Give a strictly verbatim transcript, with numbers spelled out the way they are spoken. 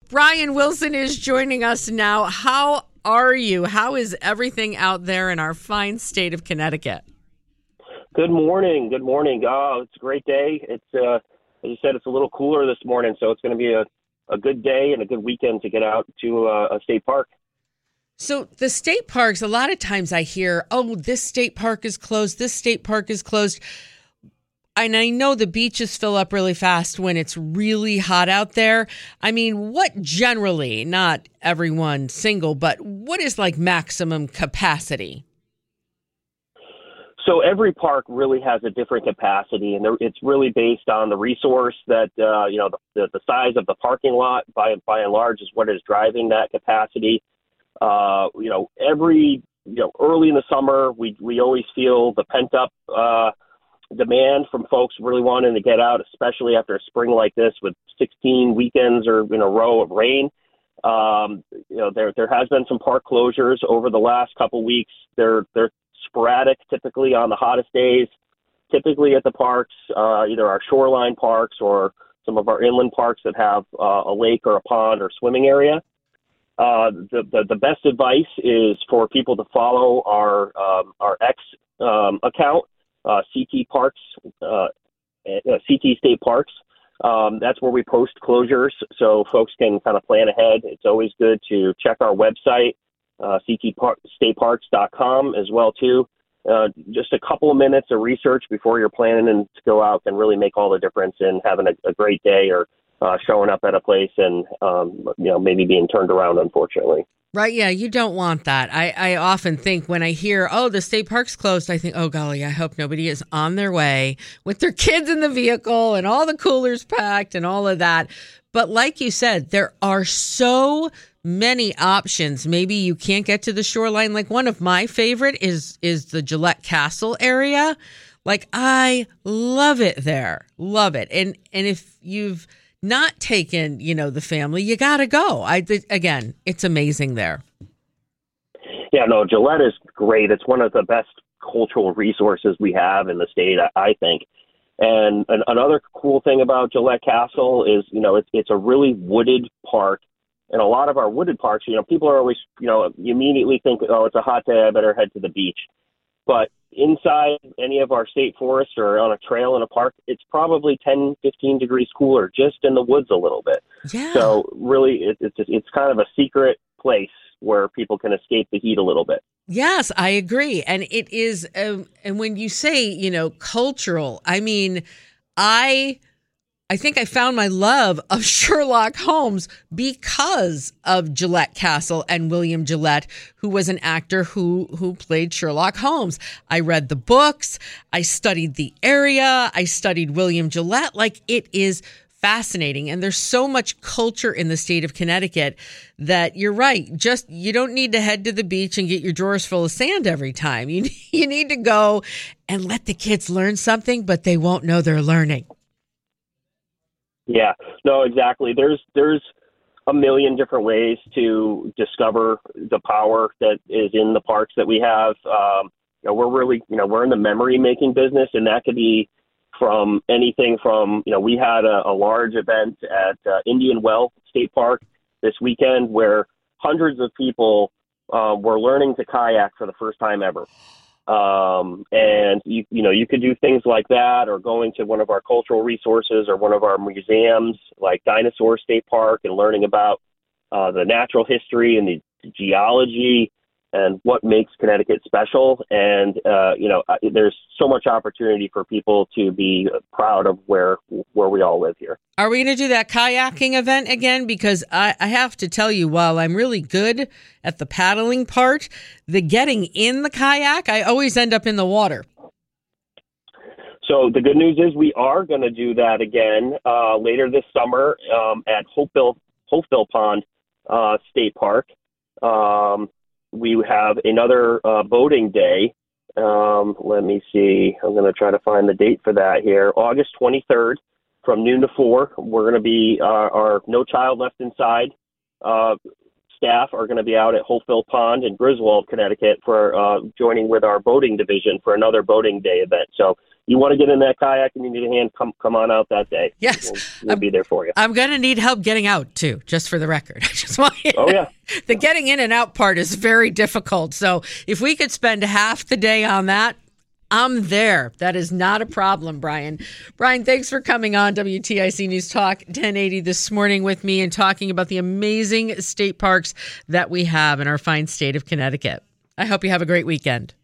Brian Wilson is joining us now. How are you? How is everything out there in our fine state of Connecticut? Good morning. Good morning. Oh, it's a great day. It's, uh, as you said, it's a little cooler this morning, so it's going to be a, a good day and a good weekend to get out to uh, a state park. So the state parks, a lot of times I hear, oh, this state park is closed, this state park is closed. And I know the beaches fill up really fast when it's really hot out there. I mean, what generally, not everyone single, but what is like maximum capacity? So every park really has a different capacity, and it's really based on the resource that, uh, you know, the, the size of the parking lot by, by and large is what is driving that capacity. Uh, you know, every, you know, early in the summer, we, we always feel the pent up, uh, demand from folks really wanting to get out, especially after a spring like this with sixteen weekends or in a row of rain. Um, you know, there there has been some park closures over the last couple weeks. They're they're sporadic, typically on the hottest days, typically at the parks, uh, either our shoreline parks or some of our inland parks that have uh, a lake or a pond or swimming area. Uh, the, the the best advice is for people to follow our um, our X um, account. Uh, C T Parks, uh, uh, C T State Parks. Um, that's where we post closures, so folks can kind of plan ahead. It's always good to check our website, uh, c t state parks dot com as well too. Uh, just a couple of minutes of research before you're planning to go out can really make all the difference in having a, a great day or uh, showing up at a place and um, you know maybe being turned around, unfortunately. Right, yeah, you don't want that. I, I often think when I hear, oh, the state park's closed, I think, oh, golly, I hope nobody is on their way with their kids in the vehicle and all the coolers packed and all of that. But like you said, there are so many options. Maybe you can't get to the shoreline. Like one of my favorite is is the Gillette Castle area. Like I love it there. Love it. And and if you've not taken, you know, the family, you got to go. I again, it's amazing there. Yeah, no, Gillette is great. It's one of the best cultural resources we have in the state, I think. And, and another cool thing about Gillette Castle is, you know, it's it's a really wooded park. And a lot of our wooded parks, you know, people are always, you know, you immediately think, oh, it's a hot day, I better head to the beach. But inside any of our state forests or on a trail in a park, it's probably ten, fifteen degrees cooler just in the woods a little bit. Yeah. So really, it, it's it's kind of a secret place where people can escape the heat a little bit. Yes, I agree. And it is, um, and when you say, you know, cultural, I mean, I... I think I found my love of Sherlock Holmes because of Gillette Castle and William Gillette, who was an actor who who played Sherlock Holmes. I read the books. I studied the area. I studied William Gillette. Like, it is fascinating. And there's so much culture in the state of Connecticut that you're right. Just, you don't need to head to the beach and get your drawers full of sand every time. You, you need to go and let the kids learn something, but they won't know they're learning. Yeah, no, exactly. There's there's a million different ways to discover the power that is in the parks that we have. Um, you know, we're really, you know, we're in the memory making business, and that could be from anything from, you know, we had a, a large event at uh, Indian Well State Park this weekend where hundreds of people uh, were learning to kayak for the first time ever. Um, and you, you know, you could do things like that, or going to one of our cultural resources or one of our museums like Dinosaur State Park and learning about uh, the natural history and the geology and what makes Connecticut special. And, uh, you know, there's so much opportunity for people to be proud of where where we all live here. Are we going to do that kayaking event again? Because I, I have to tell you, while I'm really good at the paddling part, the getting in the kayak, I always end up in the water. So the good news is we are going to do that again uh, later this summer um, at Hopeville, Hopeville Pond uh, State Park. Um, we have another uh, boating day. Um, let me see. I'm going to try to find the date for that here. August twenty-third from noon to four. We're going to be, uh, our No Child Left Inside uh, staff are going to be out at Hopeville Pond in Griswold, Connecticut for uh, joining with our boating division for another boating day event. So you want to get in that kayak and you need a hand, come come on out that day. Yes. We'll, we'll be there for you. I'm going to need help getting out, too, just for the record. I just want you to, oh, yeah. The getting in and out part is very difficult. So if we could spend half the day on that, I'm there. That is not a problem, Brian. Brian, thanks for coming on W T I C News Talk ten eighty this morning with me and talking about the amazing state parks that we have in our fine state of Connecticut. I hope you have a great weekend.